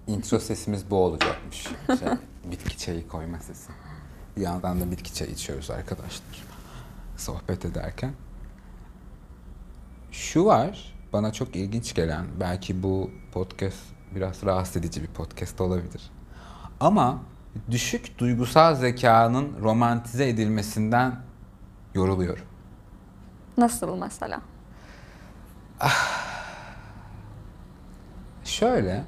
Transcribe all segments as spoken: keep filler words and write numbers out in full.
intro sesimiz bu olacakmış. Şey, bitki çayı koyma sesi. Bir yandan da bitki çayı içiyoruz arkadaşlar. Sohbet ederken. Şu var, bana çok ilginç gelen, belki bu podcast biraz rahatsız edici bir podcast olabilir. Ama düşük duygusal zekanın romantize edilmesinden yoruluyorum. Nasıl mesela? Şöyle,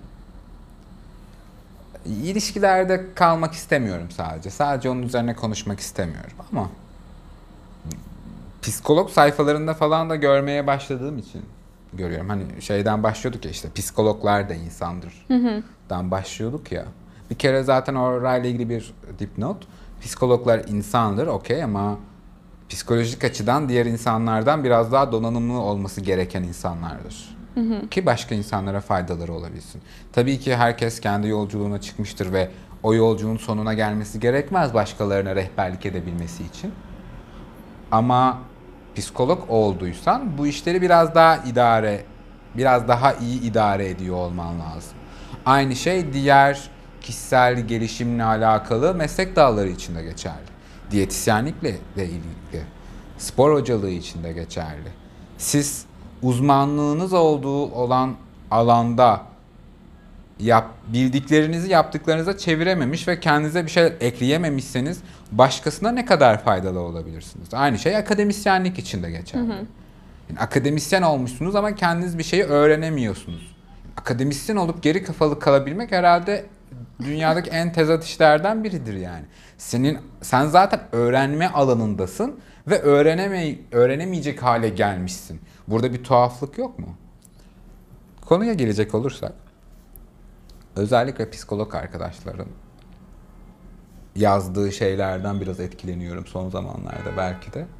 ilişkilerde kalmak istemiyorum sadece. Sadece onun üzerine konuşmak istemiyorum ama psikolog sayfalarında falan da görmeye başladığım için görüyorum. Hani şeyden başlıyorduk ya, işte psikologlar da insandır. Hı hı. Dan başlıyorduk ya. Bir kere zaten orayla ilgili bir dipnot. Psikologlar insandır, okey, ama psikolojik açıdan diğer insanlardan biraz daha donanımlı olması gereken insanlardır. Hı hı. Ki başka insanlara faydaları olabilsin. Tabii ki herkes kendi yolculuğuna çıkmıştır ve o yolculuğun sonuna gelmesi gerekmez başkalarına rehberlik edebilmesi için. Ama psikolog olduysan bu işleri biraz daha idare, biraz daha iyi idare ediyor olman lazım. Aynı şey diğer kişisel gelişimle alakalı meslek dalları için de geçerli. Diyetisyenlikle de ilgili, spor hocalığı için de geçerli. Siz uzmanlığınız olduğu olan alanda yap, bildiklerinizi yaptıklarınıza çevirememiş ve kendinize bir şey ekleyememişseniz başkasına ne kadar faydalı olabilirsiniz? Aynı şey akademisyenlik için de geçerli. Hı hı. Yani akademisyen olmuşsunuz ama kendiniz bir şeyi öğrenemiyorsunuz. Akademisyen olup geri kafalı kalabilmek herhalde dünyadaki en tezat işlerden biridir yani. Senin sen zaten öğrenme alanındasın ve öğreneme öğrenemeyecek hale gelmişsin. Burada bir tuhaflık yok mu? Konuya gelecek olursak, özellikle psikolog arkadaşların yazdığı şeylerden biraz etkileniyorum son zamanlarda belki de.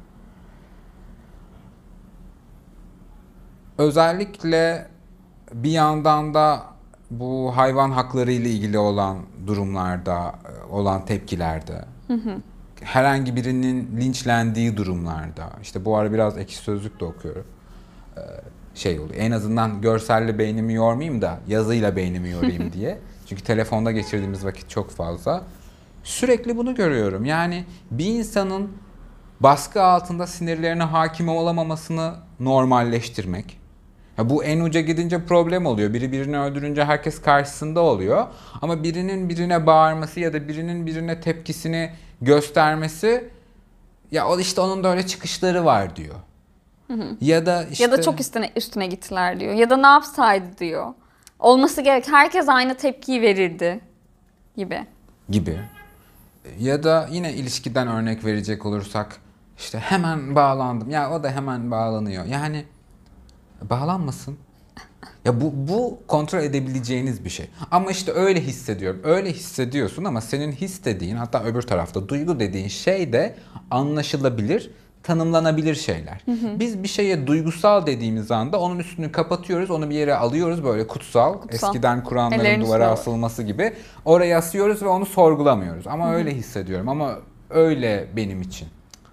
Özellikle bir yandan da bu hayvan hakları ile ilgili olan durumlarda, olan tepkilerde, hı hı. herhangi birinin linçlendiği durumlarda, işte bu ara biraz Ekşi Sözlük de okuyorum. Ee, şey oluyor. En azından görselle beynimi yormayayım da yazıyla beynimi yorayım diye. Çünkü telefonda geçirdiğimiz vakit çok fazla. Sürekli bunu görüyorum. Yani bir insanın baskı altında sinirlerine hakim olamamasını normalleştirmek. Ya bu en uca gidince problem oluyor. Biri birini öldürünce herkes karşısında oluyor. Ama birinin birine bağırması ya da birinin birine tepkisini göstermesi, ya o işte onun da öyle çıkışları var diyor. Hı hı. Ya da işte... Ya da çok üstüne, üstüne gittiler diyor. Ya da ne yapsaydı diyor. Olması gerek. Herkes aynı tepkiyi verirdi gibi. Gibi. Ya da yine ilişkiden örnek verecek olursak, işte hemen bağlandım. Ya o da hemen bağlanıyor. Yani bağlanmasın. Ya bu bu kontrol edebileceğiniz bir şey. Ama işte öyle hissediyorum. Öyle hissediyorsun ama senin his dediğin, hatta öbür tarafta duygu dediğin şey de anlaşılabilir, tanımlanabilir şeyler. Hı hı. Biz bir şeye duygusal dediğimiz anda onun üstünü kapatıyoruz, onu bir yere alıyoruz, böyle kutsal, kutsal. Eskiden Kur'anların Ellerini duvara asılması gibi oraya asıyoruz ve onu sorgulamıyoruz. Ama hı hı. öyle hissediyorum, ama öyle benim için.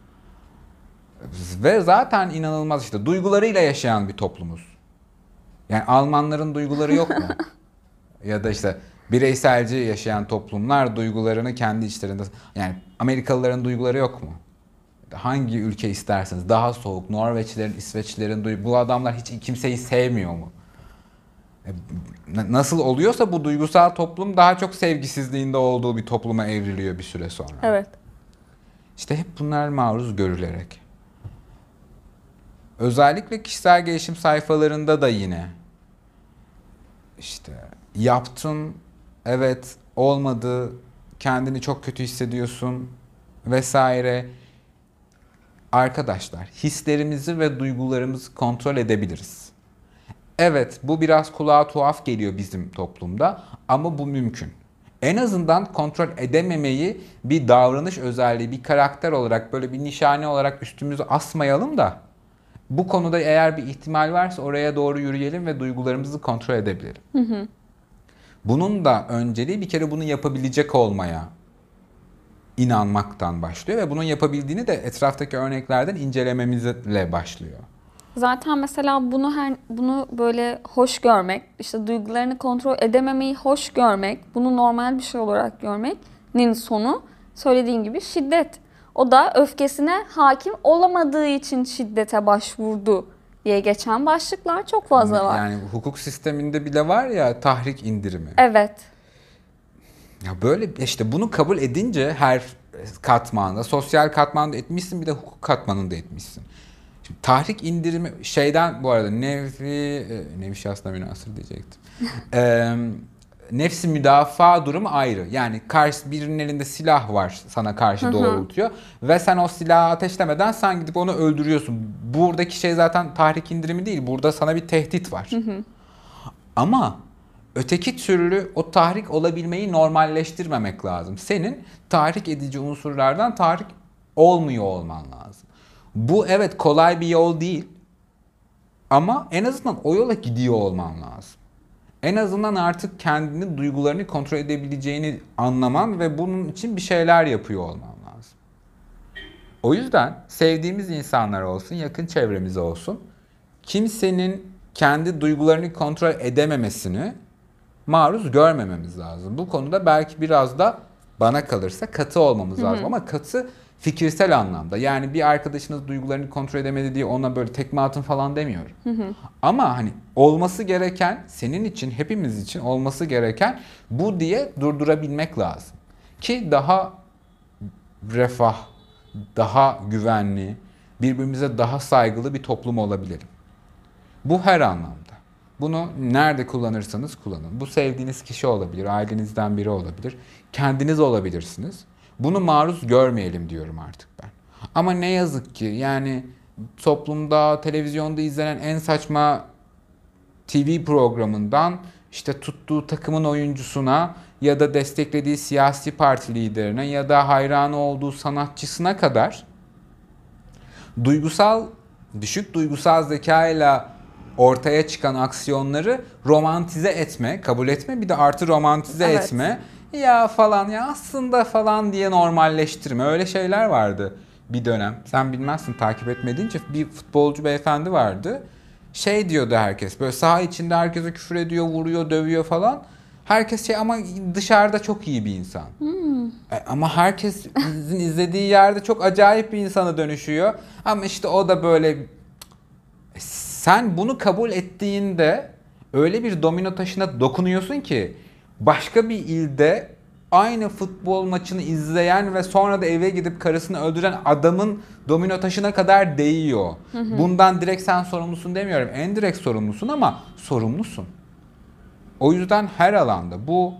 Ve zaten inanılmaz, işte duygularıyla yaşayan bir toplumuz. Yani Almanların duyguları yok mu? Ya da işte bireyselci yaşayan toplumlar duygularını kendi içlerinde... Yani Amerikalıların duyguları yok mu? Hangi ülke isterseniz, daha soğuk, Norveçlilerin, İsveçlilerin duygu... Bu adamlar hiç kimseyi sevmiyor mu? Nasıl oluyorsa bu duygusal toplum daha çok sevgisizliğinde olduğu bir topluma evriliyor bir süre sonra. Evet. İşte hep bunlar maruz görülerek. Özellikle kişisel gelişim sayfalarında da yine işte yaptın, evet, olmadı, kendini çok kötü hissediyorsun vesaire. Arkadaşlar, hislerimizi ve duygularımızı kontrol edebiliriz. Evet, bu biraz kulağa tuhaf geliyor bizim toplumda ama bu mümkün. En azından kontrol edememeyi bir davranış özelliği, bir karakter olarak, böyle bir nişane olarak üstümüze asmayalım da bu konuda eğer bir ihtimal varsa oraya doğru yürüyelim ve duygularımızı kontrol edebilelim. Hı hı. Bunun da önceliği bir kere bunu yapabilecek olmaya inanmaktan başlıyor ve bunun yapabildiğini de etraftaki örneklerden incelememizle başlıyor. Zaten mesela bunu her bunu böyle hoş görmek, işte duygularını kontrol edememeyi hoş görmek, bunu normal bir şey olarak görmenin sonu söylediğin gibi şiddet. O da öfkesine hakim olamadığı için şiddete başvurdu diye geçen başlıklar çok fazla var. Yani hukuk sisteminde bile var ya tahrik indirimi. Evet. Ya böyle işte bunu kabul edince her katmanda, sosyal katmanda etmişsin, bir de hukuk katmanında etmişsin. Şimdi tahrik indirimi şeyden, bu arada nevi, nevi şahsına münhasır diyecektim. ee, nefsi müdafaa durumu ayrı. Yani karşı birinin elinde silah var, sana karşı doğrultuyor ve sen o silahı ateşlemeden sen gidip onu öldürüyorsun. Buradaki şey zaten tahrik indirimi değil. Burada sana bir tehdit var. Hı hı. Ama öteki türlü o tahrik olabilmeyi normalleştirmemek lazım. Senin tahrik edici unsurlardan tahrik olmuyor olman lazım. Bu evet kolay bir yol değil. Ama en azından o yola gidiyor olman lazım. En azından artık kendini, duygularını kontrol edebileceğini anlaman ve bunun için bir şeyler yapıyor olman lazım. O yüzden sevdiğimiz insanlar olsun, yakın çevremiz olsun, kimsenin kendi duygularını kontrol edememesini maruz görmememiz lazım. Bu konuda belki biraz da bana kalırsa katı olmamız hı hı. lazım. Ama katı fikirsel anlamda. Yani bir arkadaşınız duygularını kontrol edemedi diye ona böyle tekme atın falan demiyorum. Hı hı. Ama hani olması gereken, senin için, hepimiz için olması gereken bu diye durdurabilmek lazım. Ki daha refah, daha güvenli, birbirimize daha saygılı bir toplum olabilelim. Bu her anlamda. Bunu nerede kullanırsanız kullanın. Bu sevdiğiniz kişi olabilir, ailenizden biri olabilir, kendiniz olabilirsiniz. Bunu maruz görmeyelim diyorum artık ben. Ama ne yazık ki yani toplumda, televizyonda izlenen en saçma T V programından işte tuttuğu takımın oyuncusuna ya da desteklediği siyasi parti liderine ya da hayranı olduğu sanatçısına kadar duygusal, düşük duygusal zekayla ortaya çıkan aksiyonları romantize etme, kabul etme, bir de artı romantize evet. etme. Ya falan ya aslında falan diye normalleştirme. Öyle şeyler vardı bir dönem. Sen bilmezsin, takip etmediğince bir futbolcu beyefendi vardı. Şey diyordu herkes, böyle saha içinde herkese küfür ediyor, vuruyor, dövüyor falan. Herkes şey ama dışarıda çok iyi bir insan. Hmm. E, ama herkesin izlediği yerde çok acayip bir insana dönüşüyor. Ama işte o da böyle... Sen bunu kabul ettiğinde öyle bir domino taşına dokunuyorsun ki başka bir ilde aynı futbol maçını izleyen ve sonra da eve gidip karısını öldüren adamın domino taşına kadar değiyor. Hı hı. Bundan direkt sen sorumlusun demiyorum. En direkt sorumlusun ama sorumlusun. O yüzden her alanda, bu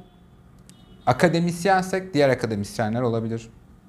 akademisyensek diğer akademisyenler olabilir.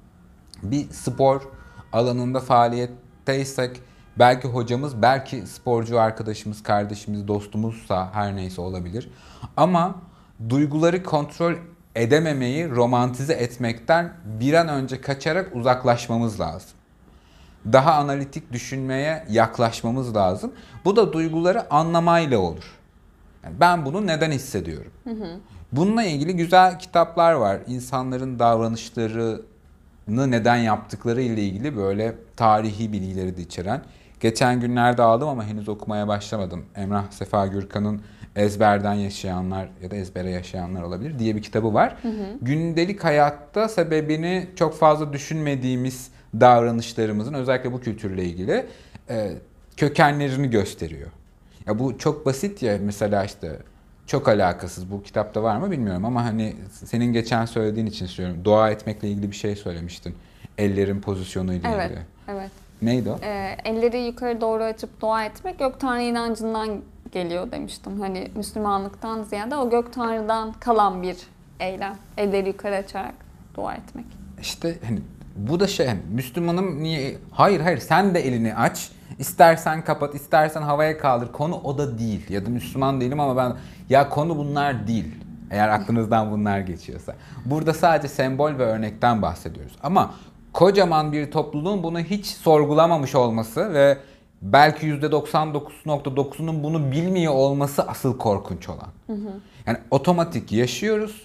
Bir spor alanında faaliyetteysek belki hocamız, belki sporcu arkadaşımız, kardeşimiz, dostumuzsa her neyse olabilir. Ama duyguları kontrol edememeyi romantize etmekten bir an önce kaçarak uzaklaşmamız lazım. Daha analitik düşünmeye yaklaşmamız lazım. Bu da duyguları anlamayla olur. Yani ben bunu neden hissediyorum? Hı hı. Bununla ilgili güzel kitaplar var. İnsanların davranışlarını neden yaptıkları ile ilgili böyle tarihi bilgileri de içeren. Geçen günlerde aldım ama henüz okumaya başlamadım. Emrah Sefa Gürkan'ın Ezberden Yaşayanlar ya da Ezbere Yaşayanlar olabilir diye bir kitabı var. Hı hı. Gündelik hayatta sebebini çok fazla düşünmediğimiz davranışlarımızın, özellikle bu kültürle ilgili e, kökenlerini gösteriyor. Ya bu çok basit ya, mesela işte çok alakasız, bu kitapta var mı bilmiyorum ama hani senin geçen söylediğin için söylüyorum. Dua etmekle ilgili bir şey söylemiştin. Ellerin pozisyonuyla evet, ilgili. Evet. Neydi o? Ee, elleri yukarı doğru açıp dua etmek gök tanrı inancından geliyor demiştim. Hani Müslümanlıktan ziyade o gök tanrıdan kalan bir eylem. Elleri yukarı açarak dua etmek. İşte hani bu da şey, hani Müslümanım niye? Hayır hayır, sen de elini aç. İstersen kapat, istersen havaya kaldır. Konu o da değil. Ya da Müslüman değilim ama ben... Ya konu bunlar değil. Eğer aklınızdan bunlar geçiyorsa. Burada sadece sembol ve örnekten bahsediyoruz. Ama kocaman bir topluluğun bunu hiç sorgulamamış olması ve belki yüzde doksan dokuz nokta dokuzunun bunu bilmiyor olması asıl korkunç olan. Hı hı. Yani otomatik yaşıyoruz.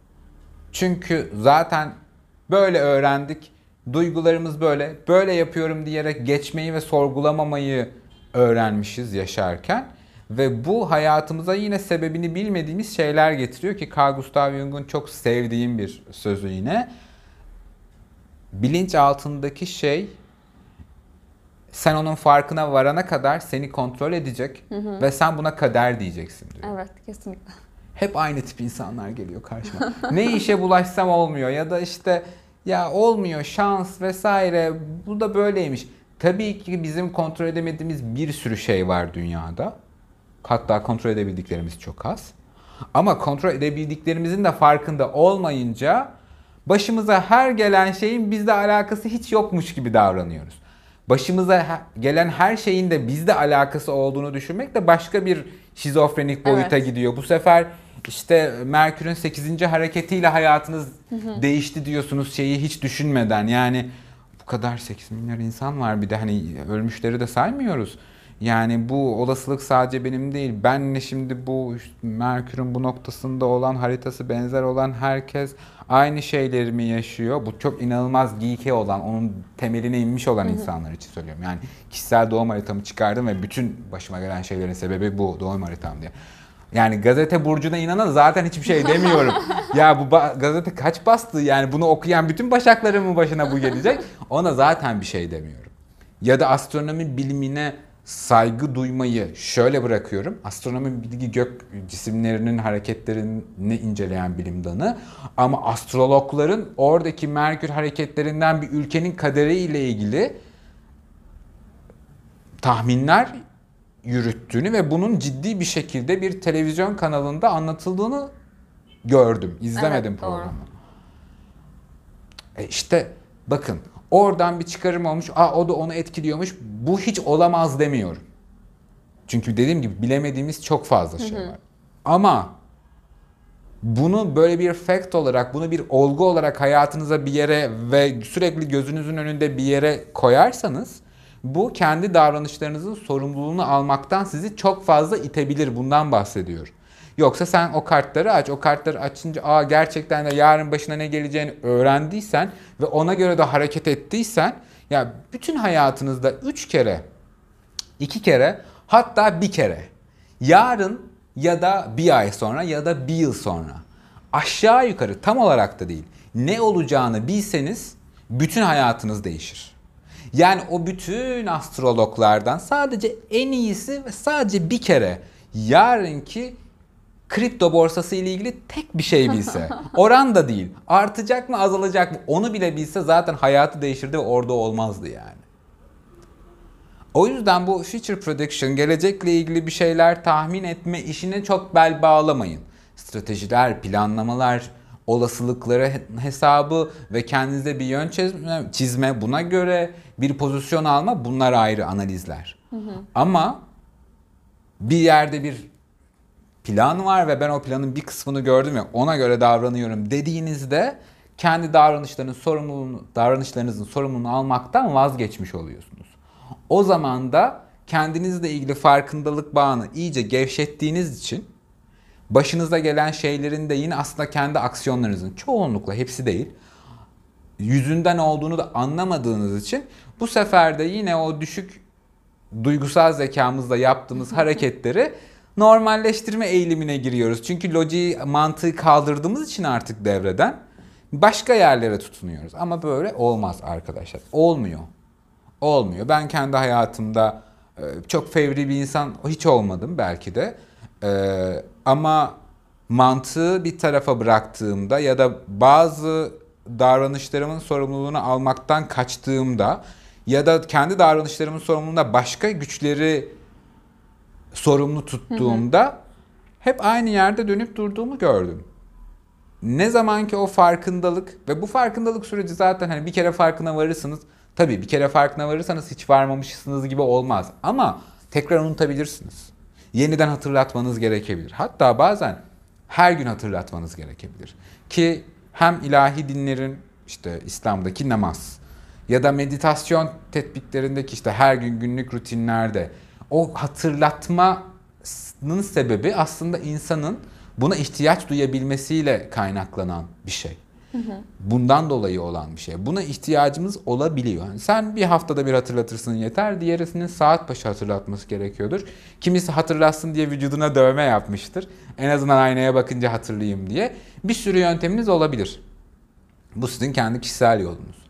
Çünkü zaten böyle öğrendik. Duygularımız böyle. Böyle yapıyorum diyerek geçmeyi ve sorgulamamayı öğrenmişiz yaşarken. Ve bu hayatımıza yine sebebini bilmediğimiz şeyler getiriyor ki Carl Gustav Jung'un çok sevdiğim bir sözü yine. Bilinç altındaki şey sen onun farkına varana kadar seni kontrol edecek hı hı. ve sen buna kader diyeceksin diyor. Evet, kesinlikle. Hep aynı tip insanlar geliyor karşıma. Ne işe bulaşsam olmuyor ya da işte ya olmuyor şans vesaire bu da böyleymiş. Tabii ki bizim kontrol edemediğimiz bir sürü şey var dünyada. Hatta kontrol edebildiklerimiz çok az. Ama kontrol edebildiklerimizin de farkında olmayınca başımıza her gelen şeyin bizle alakası hiç yokmuş gibi davranıyoruz. Başımıza gelen her şeyin de bizle alakası olduğunu düşünmek de başka bir şizofrenik boyuta evet. gidiyor. Bu sefer işte Merkür'ün sekizinci hareketiyle hayatınız hı hı. değişti diyorsunuz şeyi hiç düşünmeden. Yani bu kadar sekiz milyar insan var bir de hani ölmüşleri de saymıyoruz. Yani bu olasılık sadece benim değil. Ben de şimdi bu Merkür'ün bu noktasında olan haritası benzer olan herkes aynı şeyleri mi yaşıyor? Bu çok inanılmaz geeky olan, onun temeline inmiş olan hı hı. insanlar için söylüyorum. Yani kişisel doğum haritamı çıkardım ve bütün başıma gelen şeylerin sebebi bu doğum haritam diye. Yani gazete burcuna inanan zaten hiçbir şey demiyorum. Ya bu gazete kaç bastı? Yani bunu okuyan bütün başaklarımın başına bu gelecek. Ona zaten bir şey demiyorum. Ya da astronomi bilimine saygı duymayı şöyle bırakıyorum. Astronomi bilgi gök cisimlerinin hareketlerini inceleyen bilim dalı. Ama astrologların oradaki Merkür hareketlerinden bir ülkenin kaderiyle ilgili tahminler yürüttüğünü ve bunun ciddi bir şekilde bir televizyon kanalında anlatıldığını gördüm. İzlemedim evet, programı. E işte bakın oradan bir çıkarım olmuş. Aa o da onu etkiliyormuş. Bu hiç olamaz demiyorum. Çünkü dediğim gibi bilemediğimiz çok fazla şey var. Hı hı. Ama bunu böyle bir fact olarak, bunu bir olgu olarak hayatınıza bir yere ve sürekli gözünüzün önünde bir yere koyarsanız bu kendi davranışlarınızın sorumluluğunu almaktan sizi çok fazla itebilir. Bundan bahsediyor. Yoksa sen o kartları aç. O kartları açınca aa gerçekten de yarın başına ne geleceğini öğrendiysen ve ona göre de hareket ettiysen ya bütün hayatınızda üç kere, iki kere hatta bir kere yarın ya da bir ay sonra ya da bir yıl sonra aşağı yukarı tam olarak da değil ne olacağını bilseniz bütün hayatınız değişir. Yani o bütün astrologlardan sadece en iyisi ve sadece bir kere yarınki kripto borsası ile ilgili tek bir şey bilse, oran da değil, artacak mı azalacak mı onu bile bilse zaten hayatı değişirdi ve orada olmazdı yani. O yüzden bu future prediction, gelecekle ilgili bir şeyler tahmin etme işine çok bel bağlamayın. Stratejiler, planlamalar, olasılıkları hesabı ve kendinize bir yön çizme, çizme, buna göre bir pozisyon alma, bunlar ayrı analizler. Hı hı. Ama bir yerde bir plan var ve ben o planın bir kısmını gördüm ve ona göre davranıyorum dediğinizde kendi davranışlarının sorumluluğunu, davranışlarınızın sorumluluğunu almaktan vazgeçmiş oluyorsunuz. O zaman da kendinizle ilgili farkındalık bağını iyice gevşettiğiniz için başınıza gelen şeylerin de yine aslında kendi aksiyonlarınızın çoğunlukla, hepsi değil, yüzünden olduğunu da anlamadığınız için bu sefer de yine o düşük duygusal zekamızla yaptığımız hareketleri normalleştirme eğilimine giriyoruz. Çünkü lojiyi, mantığı kaldırdığımız için artık devreden başka yerlere tutunuyoruz. Ama böyle olmaz arkadaşlar. Olmuyor. Olmuyor. Ben kendi hayatımda çok fevri bir insan hiç olmadım belki de. Ama mantığı bir tarafa bıraktığımda ya da bazı davranışlarımın sorumluluğunu almaktan kaçtığımda ya da kendi davranışlarımın sorumluluğunda başka güçleri sorumlu tuttuğumda hı hı. hep aynı yerde dönüp durduğumu gördüm. Ne zaman ki o farkındalık ve bu farkındalık süreci zaten hani bir kere farkına varırsınız. Tabii bir kere farkına varırsanız hiç varmamışsınız gibi olmaz. Ama tekrar unutabilirsiniz. Yeniden hatırlatmanız gerekebilir. Hatta bazen her gün hatırlatmanız gerekebilir. Ki hem ilahi dinlerin işte İslam'daki namaz ya da meditasyon tetbiklerindeki işte her gün günlük rutinlerde o hatırlatmanın sebebi aslında insanın buna ihtiyaç duyabilmesiyle kaynaklanan bir şey. Hı hı. Bundan dolayı olan bir şey. Buna ihtiyacımız olabiliyor. Yani sen bir haftada bir hatırlatırsın yeter. Diğerisinin saat başı hatırlatması gerekiyordur. Kimisi hatırlatsın diye vücuduna dövme yapmıştır. En azından aynaya bakınca hatırlayayım diye. Bir sürü yönteminiz olabilir. Bu sizin kendi kişisel yolunuz.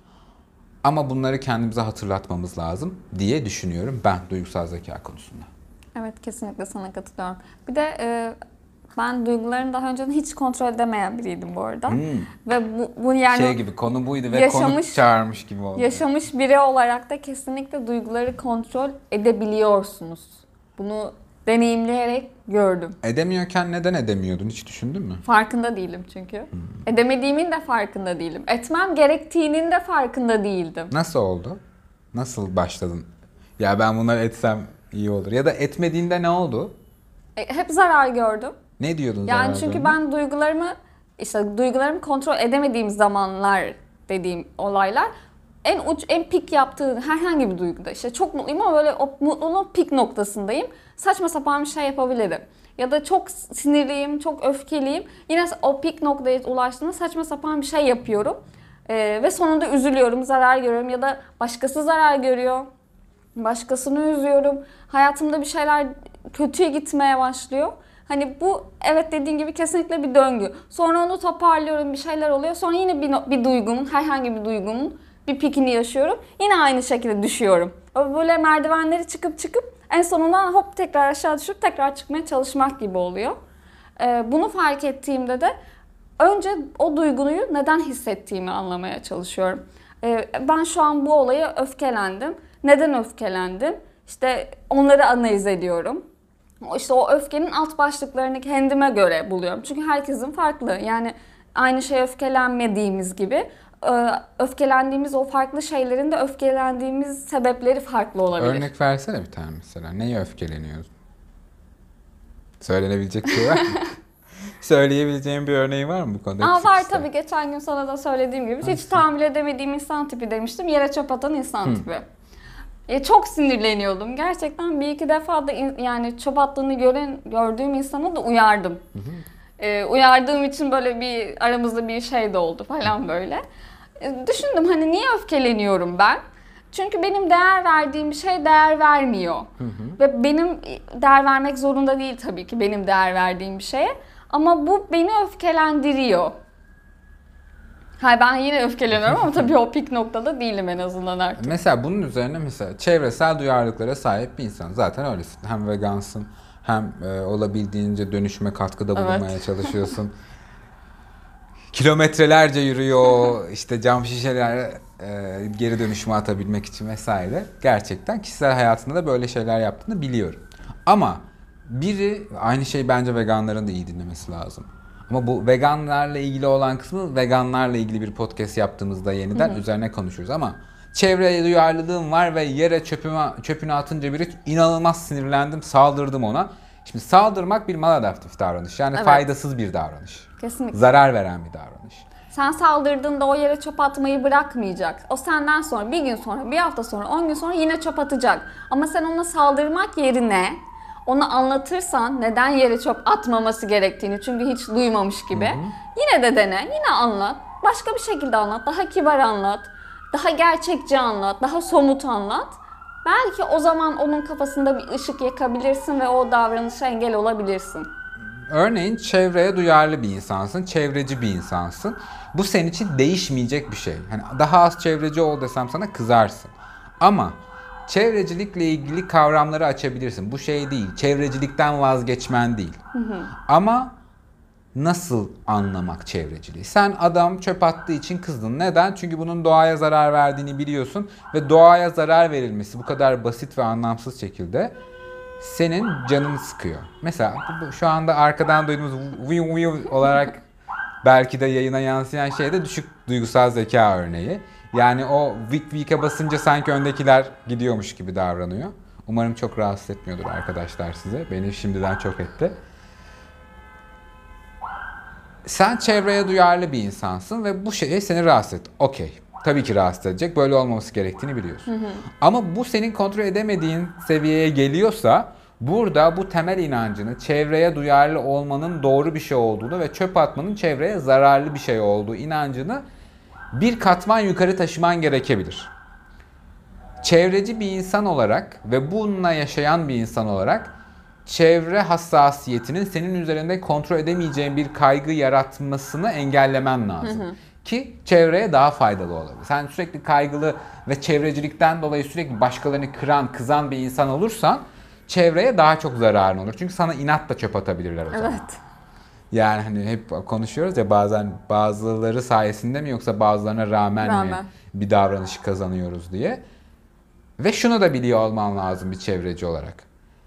Ama bunları kendimize hatırlatmamız lazım diye düşünüyorum ben duygusal zeka konusunda. Evet, kesinlikle sana katılıyorum. Bir de e, ben duygularını daha önceden hiç kontrol edemeyen biriydim bu arada. Hmm. Ve bu, bu yani Şey gibi konu buydu ve yaşamış, konuk çağırmış gibi oldu. Yaşamış biri olarak da kesinlikle duyguları kontrol edebiliyorsunuz. Bunu deneyimleyerek gördüm. Edemiyorken neden edemiyordun hiç düşündün mü? Farkında değilim çünkü. Hmm. Edemediğimin de farkında değilim. Etmem gerektiğinin de farkında değildim. Nasıl oldu? Nasıl başladın? Ya ben bunları etsem iyi olur. Ya da etmediğinde ne oldu? E, hep zarar gördüm. Ne diyordun Yani zarar çünkü gördün? ben duygularımı işte duygularımı kontrol edemediğim zamanlar dediğim olaylar en uç en pik yaptığı herhangi bir duyguda işte çok mutluyum ama böyle o mutluluğun pik noktasındayım. Saçma sapan bir şey yapabilirim. Ya da çok sinirliyim, çok öfkeliyim. Yine o pik noktaya ulaştığımda saçma sapan bir şey yapıyorum. Ee, ve sonunda üzülüyorum, zarar görüyorum ya da başkası zarar görüyor. Başkasını üzüyorum. Hayatımda bir şeyler kötüye gitmeye başlıyor. Hani bu evet dediğin gibi kesinlikle bir döngü. Sonra onu toparlıyorum, bir şeyler oluyor. Sonra yine bir, bir duygumun, herhangi bir duygumun bir pikini yaşıyorum. Yine aynı şekilde düşüyorum. Böyle merdivenleri çıkıp çıkıp en sonunda hop tekrar aşağı düşüp tekrar çıkmaya çalışmak gibi oluyor. Ee, bunu fark ettiğimde de önce o duyguyu neden hissettiğimi anlamaya çalışıyorum. Ee, ben şu an bu olaya öfkelendim. Neden öfkelendim? İşte onları analiz ediyorum. İşte o öfkenin alt başlıklarını kendime göre buluyorum. Çünkü herkesin farklı. Yani aynı şey öfkelenmediğimiz gibi öfkelendiğimiz o farklı şeylerin de öfkelendiğimiz sebepleri farklı olabilir. Örnek versene bir tane mesela. Neye öfkeleniyorsun? Söylenebilecek bir şey var mı? Söyleyebileceğin bir örneği var mı bu konuda? Aa, var tabii. Geçen gün sana da söylediğim gibi. Hiç tahammül edemediğim insan tipi demiştim. Yere çöp atan insan Hı. tipi. E, çok sinirleniyordum. Gerçekten bir iki defa da in, yani çöp attığını gören, gördüğüm insana da uyardım. Hı hı. E, uyardığım için böyle bir aramızda bir şey de oldu falan böyle. E, düşündüm hani niye öfkeleniyorum ben? Çünkü benim değer verdiğim bir şey değer vermiyor. Hı hı. Ve benim değer vermek zorunda değil tabii ki benim değer verdiğim bir şeye. Ama bu beni öfkelendiriyor. Hayır, ben yine öfkeleniyorum ama tabii o pik noktada değilim en azından artık. Mesela bunun üzerine mesela çevresel duyarlılıklara sahip bir insan. Zaten öylesin. Hem vegansın hem e, olabildiğince dönüşüme katkıda bulunmaya evet. çalışıyorsun. Kilometrelerce yürüyor, işte cam şişeler e, geri dönüşüme atabilmek için vesaire. Gerçekten kişisel hayatında da böyle şeyler yaptığını biliyorum. Ama biri, aynı şey bence veganların da iyi dinlemesi lazım. Ama bu veganlarla ilgili olan kısmı veganlarla ilgili bir podcast yaptığımızda yeniden hı hı. üzerine konuşuruz ama çevreye duyarlılığım var ve yere çöpümü, çöpünü atınca biri inanılmaz sinirlendim, saldırdım ona. Şimdi saldırmak bir maladaptif davranış. Yani evet. faydasız bir davranış. Kesinlikle. Zarar veren bir davranış. Sen saldırdığında o yere çöp atmayı bırakmayacak. O senden sonra, bir gün sonra, bir hafta sonra, on gün sonra yine çöp atacak. Ama sen ona saldırmak yerine onu anlatırsan neden yere çöp atmaması gerektiğini çünkü hiç duymamış gibi. Hı hı. Yine de dene, yine anlat. Başka bir şekilde anlat, daha kibar anlat. Daha gerçekçi anlat, daha somut anlat. Belki o zaman onun kafasında bir ışık yakabilirsin ve o davranışa engel olabilirsin. Örneğin çevreye duyarlı bir insansın, çevreci bir insansın. Bu senin için değişmeyecek bir şey. Hani daha az çevreci ol desem sana kızarsın. Ama çevrecilikle ilgili kavramları açabilirsin. Bu şey değil, çevrecilikten vazgeçmen değil. Hı hı. Ama nasıl anlamak çevreciliği? Sen adam çöp attığı için kızdın. Neden? Çünkü bunun doğaya zarar verdiğini biliyorsun ve doğaya zarar verilmesi bu kadar basit ve anlamsız şekilde senin canını sıkıyor. Mesela şu anda arkadan duyduğumuz viu viu olarak belki de yayına yansıyan şey de düşük duygusal zeka örneği. Yani o vik vik'e basınca sanki öndekiler gidiyormuş gibi davranıyor. Umarım çok rahatsız etmiyordur arkadaşlar size. Beni şimdiden çok etti. Sen çevreye duyarlı bir insansın ve bu şey seni rahatsız etti. Okey. Tabii ki rahatsız edecek. Böyle olmaması gerektiğini biliyorsun. Hı hı. Ama bu senin kontrol edemediğin seviyeye geliyorsa Burada bu temel inancını çevreye duyarlı olmanın doğru bir şey olduğunu ve çöp atmanın çevreye zararlı bir şey olduğu inancını bir katman yukarı taşıman gerekebilir. Çevreci bir insan olarak ve bununla yaşayan bir insan olarak çevre hassasiyetinin senin üzerinde kontrol edemeyeceğin bir kaygı yaratmasını engellemen lazım. Hı hı. Ki çevreye daha faydalı olabilir. Sen sürekli kaygılı ve çevrecilikten dolayı sürekli başkalarını kıran, kızan bir insan olursan çevreye daha çok zararın olur. Çünkü sana inatla çöp atabilirler o zaman. Evet. Yani hani hep konuşuyoruz ya, bazen bazıları sayesinde mi yoksa bazılarına rağmen, rağmen. mi bir davranışı kazanıyoruz diye. Ve şunu da biliyor olman lazım bir çevreci olarak.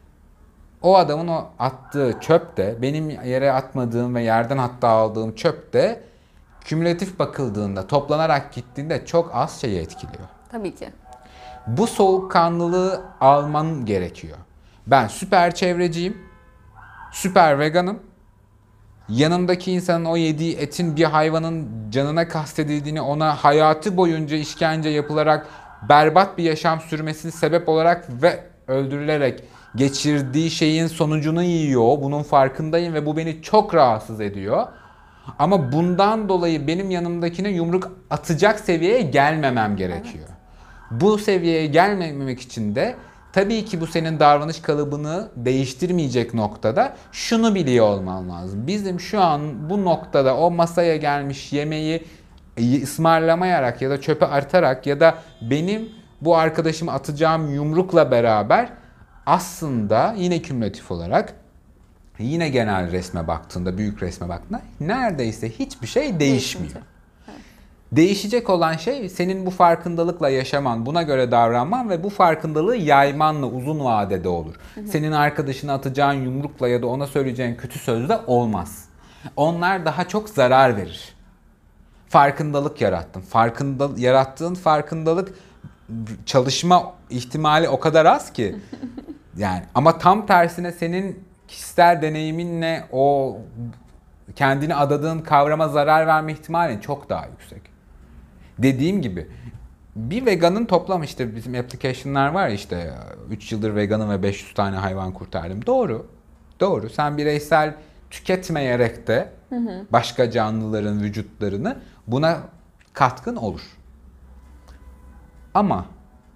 O adamın o attığı çöp de, benim yere atmadığım ve yerden hatta aldığım çöp de kümülatif bakıldığında, toplanarak gittiğinde çok az şeyi etkiliyor. Tabii ki. Bu soğukkanlılığı alman gerekiyor. Ben süper çevreciyim, süper veganım. Yanımdaki insanın o yediği etin bir hayvanın canına kastedildiğini, ona hayatı boyunca işkence yapılarak berbat bir yaşam sürmesini sebep olarak ve öldürülerek geçirdiği şeyin sonucunu yiyor. Bunun farkındayım ve bu beni çok rahatsız ediyor. Ama bundan dolayı benim yanımdakine yumruk atacak seviyeye gelmemem gerekiyor. Evet. Bu seviyeye gelmemek için de tabii ki bu senin davranış kalıbını değiştirmeyecek noktada şunu biliyor olman lazım. Bizim şu an bu noktada o masaya gelmiş yemeği ısmarlamayarak ya da çöpe atarak ya da benim bu arkadaşıma atacağım yumrukla beraber aslında yine kümülatif olarak, yine genel resme baktığında, büyük resme baktığında neredeyse hiçbir şey değişmiyor. Evet. Değişecek olan şey senin bu farkındalıkla yaşaman, buna göre davranman ve bu farkındalığı yaymanla uzun vadede olur. Hı hı. Senin arkadaşına atacağın yumrukla ya da ona söyleyeceğin kötü sözle olmaz. Onlar daha çok zarar verir. Farkındalık yarattın. Farkında, yarattığın farkındalık çalışma ihtimali o kadar az ki. Yani ama tam tersine senin kişisel deneyiminle o kendini adadığın kavrama zarar verme ihtimalin çok daha yüksek. Dediğim gibi bir veganın toplam, işte bizim application'lar var ya, işte üç yıldır veganım ve beş yüz tane hayvan kurtardım. Doğru. Doğru. Sen bireysel tüketmeyerek de hı hı. başka canlıların vücutlarını, buna katkın olur. Ama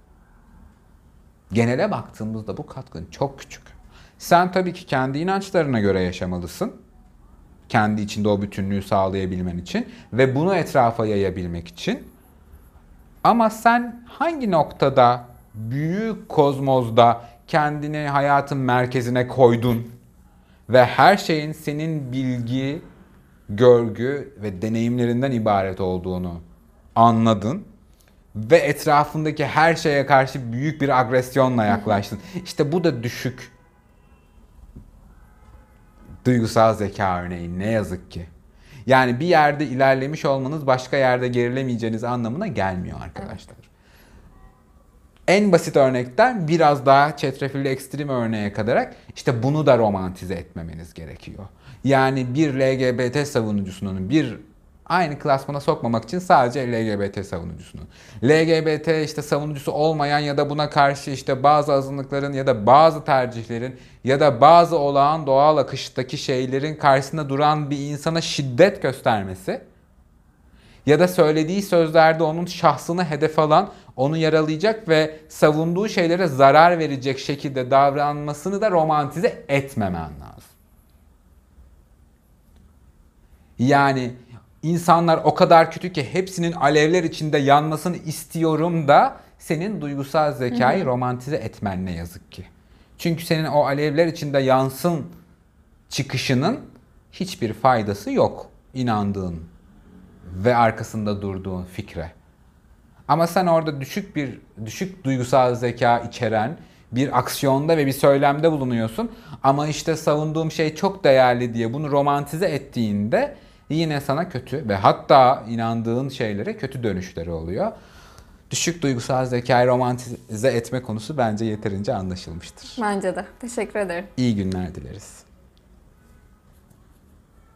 genele baktığımızda bu katkın çok küçük. Sen tabii ki kendi inançlarına göre yaşamalısın. Kendi içinde o bütünlüğü sağlayabilmen için ve bunu etrafa yayabilmek için. Ama sen hangi noktada büyük kozmozda kendini hayatın merkezine koydun ve her şeyin senin bilgi, görgü ve deneyimlerinden ibaret olduğunu anladın ve etrafındaki her şeye karşı büyük bir agresyonla yaklaştın. İşte bu da düşük duygusal zeka örneği, ne yazık ki. Yani bir yerde ilerlemiş olmanız başka yerde gerilemeyeceğiniz anlamına gelmiyor arkadaşlar. Evet. En basit örnekten biraz daha çetrefilli ekstrem örneğe kadar işte bunu da romantize etmemeniz gerekiyor. Yani bir L G B T savunucusunun bir aynı klasmana sokmamak için sadece L G B T savunucusunu. L G B T işte savunucusu olmayan ya da buna karşı işte bazı azınlıkların ya da bazı tercihlerin ya da bazı olağan doğal akıştaki şeylerin karşısında duran bir insana şiddet göstermesi ya da söylediği sözlerde onun şahsını hedef alan, onu yaralayacak ve savunduğu şeylere zarar verecek şekilde davranmasını da romantize etmemen lazım. Yani İnsanlar o kadar kötü ki hepsinin alevler içinde yanmasını istiyorum da senin duygusal zekayı hı hı. romantize etmen ne yazık ki. Çünkü senin o alevler içinde yansın çıkışının hiçbir faydası yok inandığın ve arkasında durduğun fikre. Ama sen orada düşük bir düşük duygusal zeka içeren bir aksiyonda ve bir söylemde bulunuyorsun. Ama işte savunduğum şey çok değerli diye bunu romantize ettiğinde yine sana kötü ve hatta inandığın şeylere kötü dönüşleri oluyor. Düşük duygusal zekayı romantize etme konusu bence yeterince anlaşılmıştır. Bence de. Teşekkür ederim. İyi günler dileriz.